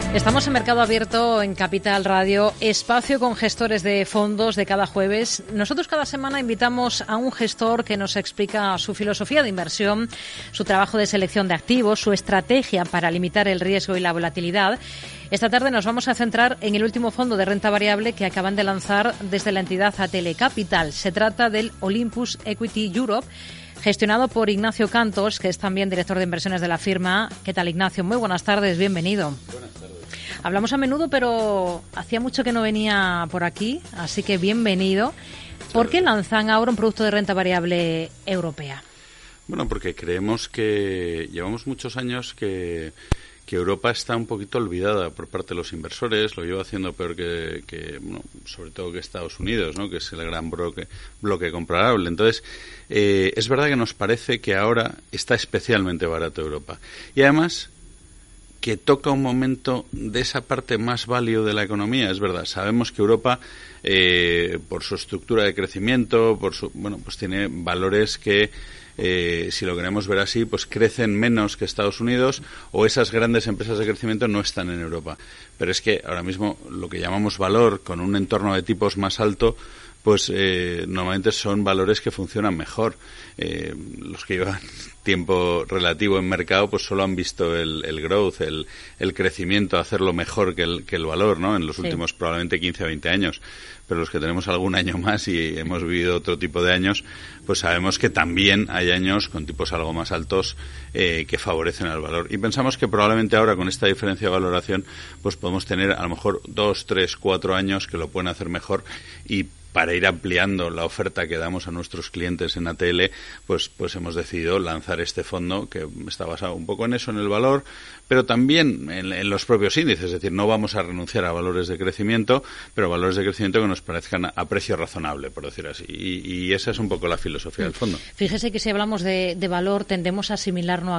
Estamos en Mercado Abierto en Capital Radio, espacio con gestores de fondos de cada jueves. Nosotros cada semana invitamos a un gestor que nos explica su filosofía de inversión, su trabajo de selección de activos, su estrategia para limitar el riesgo y la volatilidad. Esta tarde nos vamos a centrar en el último fondo de renta variable que acaban de lanzar desde la entidad ATL Capital. Se trata del Olympus Equity Europe, gestionado por Ignacio Cantos, que es también director de inversiones de la firma. ¿Qué tal, Ignacio? Muy buenas tardes, bienvenido. Buenas tardes. Hablamos a menudo, pero hacía mucho que no venía por aquí, así que bienvenido. ¿Por qué lanzan ahora un producto de renta variable europea? Bueno, porque creemos que llevamos muchos años que Europa está un poquito olvidada por parte de los inversores, lo lleva haciendo peor que sobre todo que Estados Unidos, ¿no?, que es el gran bloque comparable. Entonces, es verdad que nos parece que ahora está especialmente barato Europa. Y además, que toca un momento de esa parte más value de la economía. Es verdad, sabemos que Europa, por su estructura de crecimiento, pues tiene valores que, si lo queremos ver así, pues crecen menos que Estados Unidos, o esas grandes empresas de crecimiento no están en Europa. Pero es que ahora mismo lo que llamamos valor, con un entorno de tipos más alto, pues normalmente son valores que funcionan mejor. Los que llevan tiempo relativo en mercado, pues solo han visto el growth, el crecimiento, hacerlo mejor que el valor, ¿no?, en los últimos probablemente 15 o 20 años. Pero los que tenemos algún año más y hemos vivido otro tipo de años, pues sabemos que también hay años con tipos algo más altos que favorecen al valor. Y pensamos que probablemente ahora, con esta diferencia de valoración, pues podemos tener a lo mejor 2, 3, 4 años que lo pueden hacer mejor, y para ir ampliando la oferta que damos a nuestros clientes en ATL, pues hemos decidido lanzar este fondo que está basado un poco en eso, en el valor, pero también en los propios índices. Es decir, no vamos a renunciar a valores de crecimiento, pero valores de crecimiento que nos parezcan a precio razonable, por decir así. Y esa es un poco la filosofía del fondo. Fíjese que si hablamos de valor, tendemos a asimilarlo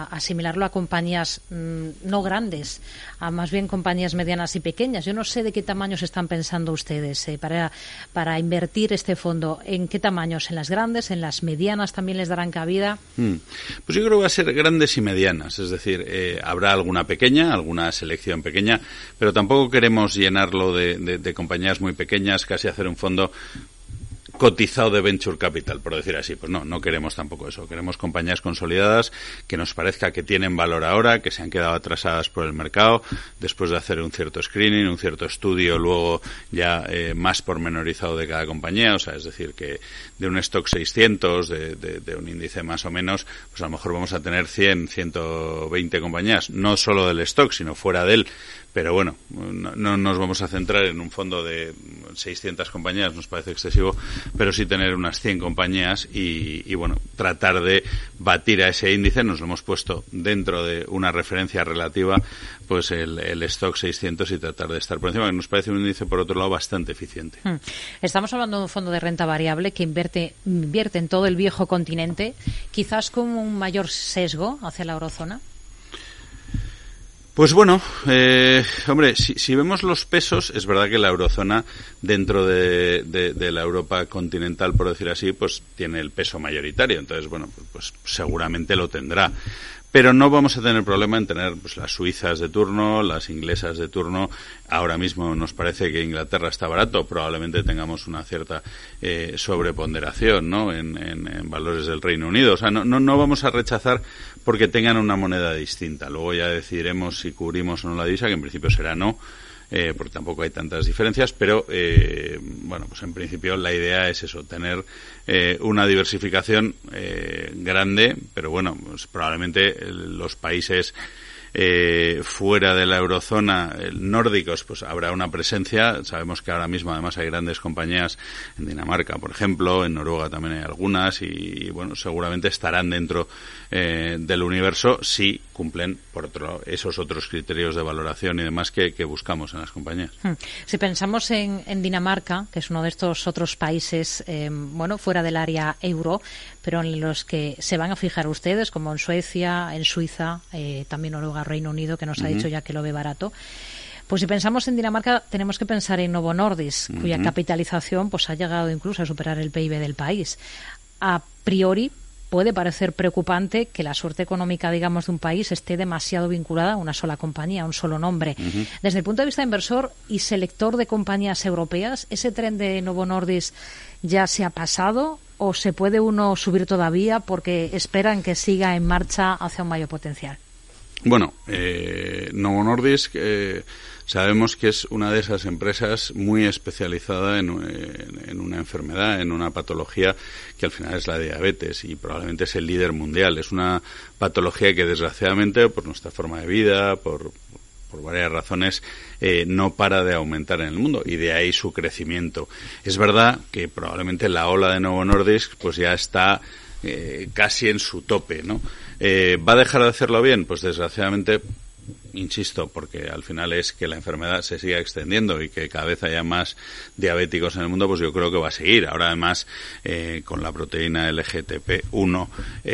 a compañías no grandes, a más bien compañías medianas y pequeñas. Yo no sé de qué tamaños están pensando ustedes para invertir este fondo. ¿En qué tamaños? ¿En las grandes? ¿En las medianas también les darán cabida? Pues yo creo que va a ser grandes y medianas. Es decir, habrá alguna pequeña, alguna selección pequeña, pero tampoco queremos llenarlo de compañías muy pequeñas, casi hacer un fondo cotizado de venture capital, por decir así. Pues no queremos tampoco eso. Queremos compañías consolidadas que nos parezca que tienen valor ahora, que se han quedado atrasadas por el mercado, después de hacer un cierto screening, un cierto estudio luego ya más pormenorizado de cada compañía. O sea, es decir, que de un stock 600, de un índice más o menos, pues a lo mejor vamos a tener 100, 120 compañías, no solo del stock, sino fuera de él. Pero bueno, no nos vamos a centrar en un fondo de 600 compañías, nos parece excesivo, pero sí tener unas 100 compañías y bueno, tratar de batir a ese índice. Nos lo hemos puesto dentro de una referencia relativa, pues el stock 600, y tratar de estar por encima, que nos parece un índice, por otro lado, bastante eficiente. Estamos hablando de un fondo de renta variable que invierte en todo el viejo continente, quizás con un mayor sesgo hacia la eurozona. Pues bueno, hombre, si vemos los pesos, es verdad que la eurozona, dentro de la Europa continental, por decir así, pues tiene el peso mayoritario. Entonces, bueno, pues seguramente lo tendrá. Pero no vamos a tener problema en tener pues las suizas de turno, las inglesas de turno. Ahora mismo nos parece que Inglaterra está barato, probablemente tengamos una cierta sobreponderación, ¿no?, en valores del Reino Unido. O sea, no vamos a rechazar porque tengan una moneda distinta. Luego ya decidiremos si cubrimos o no la divisa, que en principio será no, porque tampoco hay tantas diferencias, pero bueno, pues en principio la idea es eso, tener una diversificación grande, pero bueno, pues probablemente los países fuera de la eurozona, nórdicos, pues habrá una presencia. Sabemos que ahora mismo además hay grandes compañías en Dinamarca, por ejemplo, en Noruega también hay algunas, y bueno, seguramente estarán dentro del universo si cumplen, por otro lado, esos otros criterios de valoración y demás que buscamos en las compañías. Si pensamos en Dinamarca, que es uno de estos otros países, bueno, fuera del área euro, pero en los que se van a fijar ustedes, como en Suecia, en Suiza, también Noruega, Reino Unido, que nos ha dicho ya que lo ve barato. Pues si pensamos en Dinamarca, tenemos que pensar en Novo Nordisk, cuya capitalización pues ha llegado incluso a superar el PIB del país. A priori, puede parecer preocupante que la suerte económica, digamos, de un país esté demasiado vinculada a una sola compañía, a un solo nombre. Desde el punto de vista inversor y selector de compañías europeas, ¿ese tren de Novo Nordisk ya se ha pasado o se puede uno subir todavía porque esperan que siga en marcha hacia un mayor potencial? Bueno, Novo Nordisk sabemos que es una de esas empresas muy especializada en una enfermedad, en una patología que al final es la diabetes y probablemente es el líder mundial. Es una patología que desgraciadamente por nuestra forma de vida, por varias razones, no para de aumentar en el mundo y de ahí su crecimiento. Es verdad que probablemente la ola de Novo Nordisk pues ya está casi en su tope, ¿no? ¿Va a dejar de hacerlo bien? Pues desgraciadamente, insisto, porque al final es que la enfermedad se siga extendiendo y que cada vez haya más diabéticos en el mundo, pues yo creo que va a seguir. Ahora además, con la proteína LGTB1,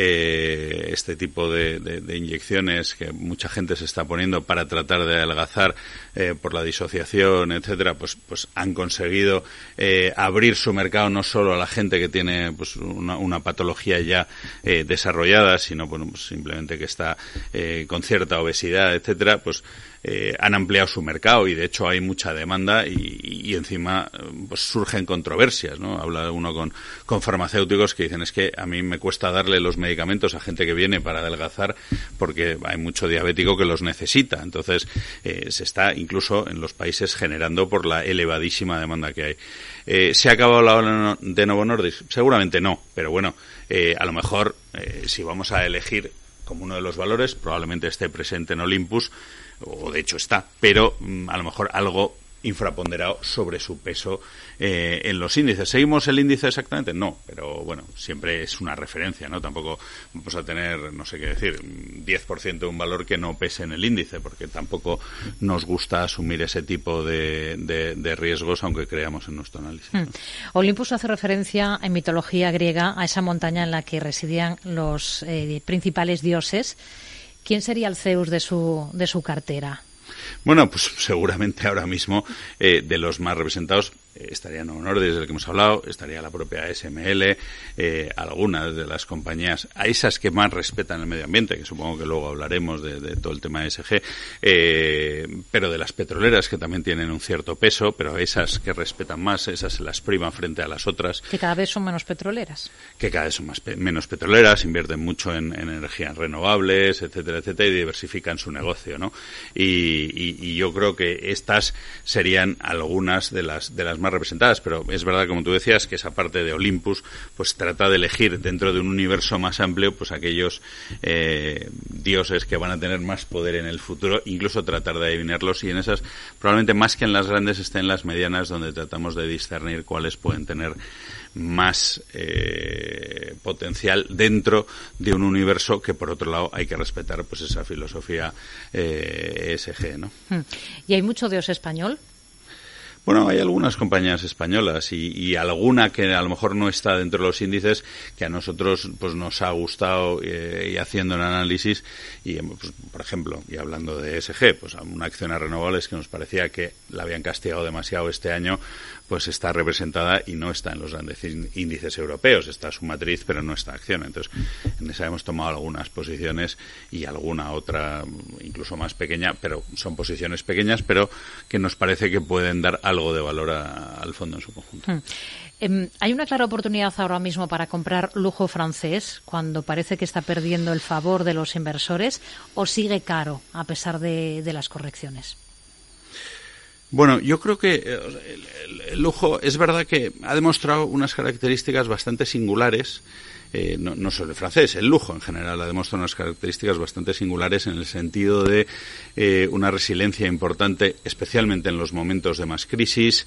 este tipo de inyecciones que mucha gente se está poniendo para tratar de adelgazar por la disociación, etcétera, pues han conseguido abrir su mercado no solo a la gente que tiene pues una patología ya desarrollada, sino bueno, pues simplemente que está con cierta obesidad, etcétera, pues han ampliado su mercado y de hecho hay mucha demanda y encima pues surgen controversias, ¿no? Habla uno con farmacéuticos que dicen es que a mí me cuesta darle los medicamentos a gente que viene para adelgazar porque hay mucho diabético que los necesita. Entonces se está incluso en los países generando por la elevadísima demanda que hay. ¿Se ha acabado la ola de Novo Nordisk? Seguramente no, pero bueno, a lo mejor si vamos a elegir como uno de los valores, probablemente esté presente en Olympus, o de hecho está, pero a lo mejor algo infraponderado sobre su peso en los índices. ¿Seguimos el índice exactamente? No, pero bueno, siempre es una referencia, ¿no? Tampoco vamos a tener, no sé qué decir, 10% de un valor que no pese en el índice, porque tampoco nos gusta asumir ese tipo de riesgos, aunque creamos en nuestro análisis, ¿no? Olympus hace referencia en mitología griega a esa montaña en la que residían los principales dioses. ¿Quién sería el Zeus de su cartera? Bueno, pues seguramente ahora mismo de los más representados estaría Novo Nordisk, del que hemos hablado, estaría la propia SML, algunas de las compañías, a esas que más respetan el medio ambiente, que supongo que luego hablaremos de todo el tema ESG, pero de las petroleras que también tienen un cierto peso, pero esas que respetan más, esas se las priman frente a las otras. Que cada vez son menos petroleras. Que cada vez son menos petroleras, invierten mucho en energías renovables, etcétera, etcétera, y diversifican su negocio, ¿no? Y yo creo que estas serían algunas de las más representadas, pero es verdad, como tú decías, que esa parte de Olympus pues trata de elegir dentro de un universo más amplio pues aquellos dioses que van a tener más poder en el futuro, incluso tratar de adivinarlos, y en esas probablemente más que en las grandes estén en las medianas, donde tratamos de discernir cuáles pueden tener más potencial dentro de un universo que por otro lado hay que respetar pues esa filosofía ESG, ¿no? ¿Y hay mucho dios español? Bueno, hay algunas compañías españolas y alguna que a lo mejor no está dentro de los índices que a nosotros pues nos ha gustado y haciendo un análisis y pues, por ejemplo, y hablando de ESG, pues una acción a renovables que nos parecía que la habían castigado demasiado este año, pues está representada y no está en los grandes índices europeos, está su matriz pero no está acción. Entonces en esa hemos tomado algunas posiciones y alguna otra incluso más pequeña, pero son posiciones pequeñas pero que nos parece que pueden dar algo de valor al fondo en su conjunto. Hay una clara oportunidad ahora mismo para comprar lujo francés cuando parece que está perdiendo el favor de los inversores, o sigue caro a pesar de las correcciones. Bueno, yo creo que el lujo es verdad que ha demostrado unas características bastante singulares. No solo el francés, el lujo en general ha demostrado unas características bastante singulares en el sentido de una resiliencia importante, especialmente en los momentos de más crisis,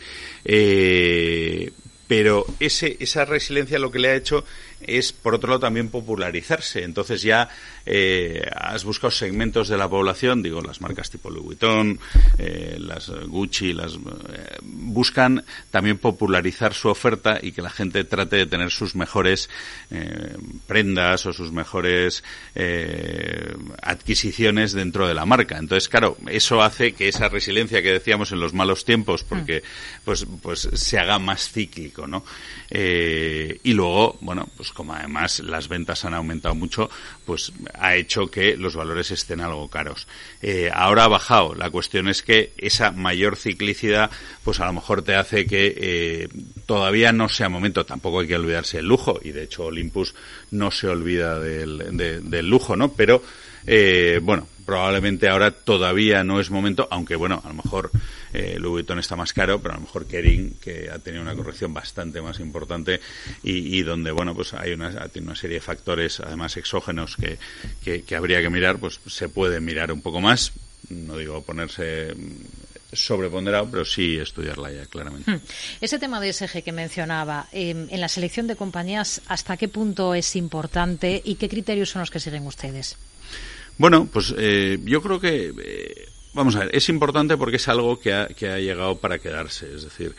pero esa resiliencia lo que le ha hecho es, por otro lado, también popularizarse. Entonces ya has buscado segmentos de la población, digo, las marcas tipo Louis Vuitton, las Gucci, buscan también popularizar su oferta y que la gente trate de tener sus mejores prendas o sus mejores adquisiciones dentro de la marca. Entonces, claro, eso hace que esa resiliencia que decíamos en los malos tiempos, porque pues se haga más cíclico, ¿no? Y luego, bueno, pues pues como además las ventas han aumentado mucho, pues ha hecho que los valores estén algo caros. Ahora ha bajado. La cuestión es que esa mayor ciclicidad, pues a lo mejor te hace que todavía no sea momento. Tampoco hay que olvidarse del lujo, y de hecho Olympus no se olvida del lujo, ¿no? Pero bueno, probablemente ahora todavía no es momento, aunque bueno, a lo mejor Louis Vuitton está más caro, pero a lo mejor Kering, que ha tenido una corrección bastante más importante y donde, bueno, pues tiene una serie de factores, además exógenos, que habría que mirar, pues se puede mirar un poco más. No digo ponerse sobreponderado, pero sí estudiarla ya, claramente. Ese tema de ESG que mencionaba, en la selección de compañías, ¿hasta qué punto es importante y qué criterios son los que siguen ustedes? Bueno, pues yo creo que, vamos a ver, es importante porque es algo que ha llegado para quedarse. Es decir,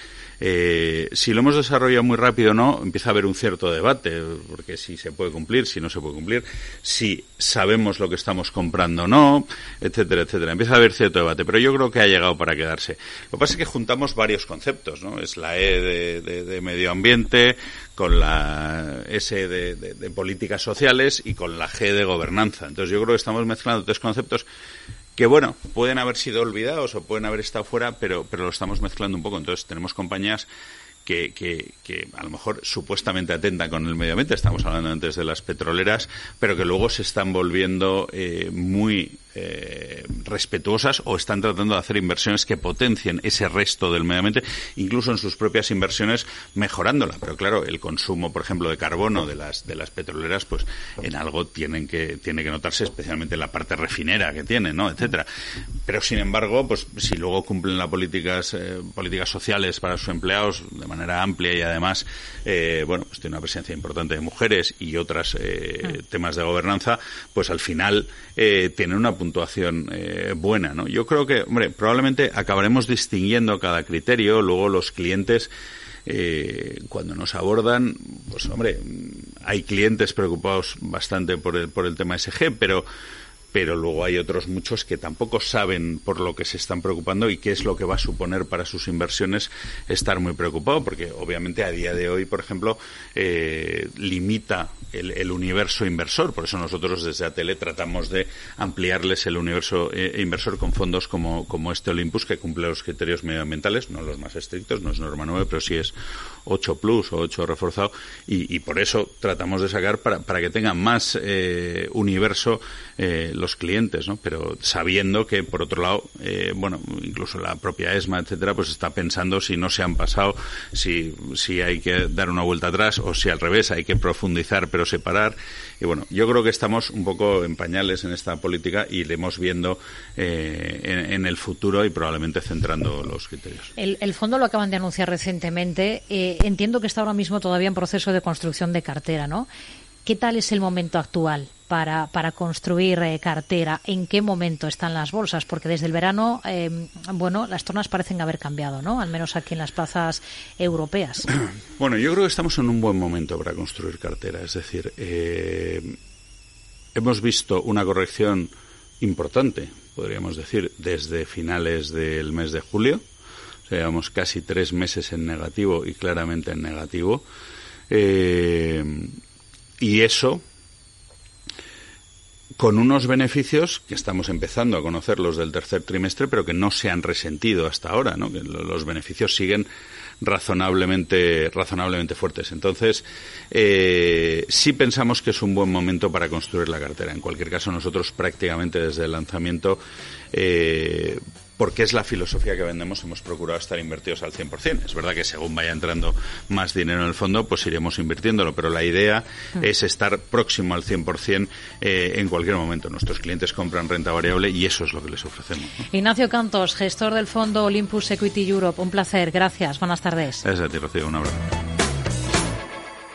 si lo hemos desarrollado muy rápido o no, empieza a haber un cierto debate, porque si se puede cumplir, si no se puede cumplir, si sabemos lo que estamos comprando o no, etcétera, etcétera. Empieza a haber cierto debate, pero yo creo que ha llegado para quedarse. Lo que pasa es que juntamos varios conceptos, ¿no? Es la E de medio ambiente, con la S de políticas sociales y con la G de gobernanza. Entonces yo creo que estamos mezclando tres conceptos que, bueno, pueden haber sido olvidados o pueden haber estado fuera, pero lo estamos mezclando un poco. Entonces tenemos compañías que a lo mejor supuestamente atentan con el medio ambiente, estamos hablando antes de las petroleras, pero que luego se están volviendo muy respetuosas o están tratando de hacer inversiones que potencien ese resto del medio ambiente, incluso en sus propias inversiones mejorándola. Pero claro, el consumo, por ejemplo, de carbono de las petroleras, pues en algo tiene que notarse, especialmente en la parte refinera que tienen, ¿no?, etcétera. Pero sin embargo, pues si luego cumplen las políticas sociales para sus empleados de manera amplia y además bueno, pues tiene una presencia importante de mujeres y otros temas de gobernanza, pues al final tienen una puntuación buena, ¿no? Yo creo que, hombre, probablemente acabaremos distinguiendo cada criterio. Luego los clientes, cuando nos abordan, pues hombre, hay clientes preocupados bastante por el tema ESG, pero luego hay otros muchos que tampoco saben por lo que se están preocupando y qué es lo que va a suponer para sus inversiones estar muy preocupado, porque obviamente a día de hoy, por ejemplo, limita el universo inversor. Por eso nosotros desde ATL tratamos de ampliarles el universo inversor con fondos como este Olympus, que cumple los criterios medioambientales, no los más estrictos, no es norma 9, pero sí es 8 plus o 8 reforzado, y por eso tratamos de sacar para que tengan más universo los clientes, ¿no? Pero sabiendo que, por otro lado, bueno, incluso la propia ESMA, etcétera, pues está pensando si no se han pasado, si hay que dar una vuelta atrás o si al revés hay que profundizar pero separar. Y bueno, yo creo que estamos un poco en pañales en esta política y iremos viendo en el futuro y probablemente centrando los criterios. El fondo lo acaban de anunciar recientemente. Entiendo que está ahora mismo todavía en proceso de construcción de cartera, ¿no? ¿Qué tal es el momento actual para construir cartera? ¿En qué momento están las bolsas? Porque desde el verano, bueno, las tornas parecen haber cambiado, ¿no? Al menos aquí en las plazas europeas. Bueno, yo creo que estamos en un buen momento para construir cartera. Es decir, hemos visto una corrección importante, podríamos decir, desde finales del mes de julio. O sea, llevamos casi 3 meses en negativo y claramente en negativo. Y eso con unos beneficios que estamos empezando a conocer, los del tercer trimestre, pero que no se han resentido hasta ahora, ¿no? Que los beneficios siguen razonablemente fuertes. Entonces, sí pensamos que es un buen momento para construir la cartera. En cualquier caso, nosotros prácticamente desde el lanzamiento, porque es la filosofía que vendemos, hemos procurado estar invertidos al 100%. Es verdad que según vaya entrando más dinero en el fondo, pues iremos invirtiéndolo, pero la idea es estar próximo al 100% en cualquier momento. Nuestros clientes compran renta variable y eso es lo que les ofrecemos, ¿no? Ignacio Cantos, gestor del fondo Olympus Equity Europe. Un placer, gracias, buenas tardes. Gracias a ti, Rocío, un abrazo.